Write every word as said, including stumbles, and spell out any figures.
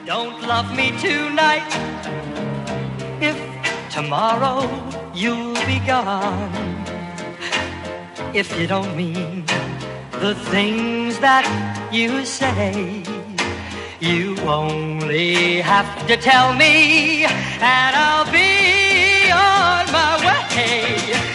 don't love me tonight, if tomorrow you'll be gone, if you don't mean the things that you say, you only have to tell me and I'll be on my way.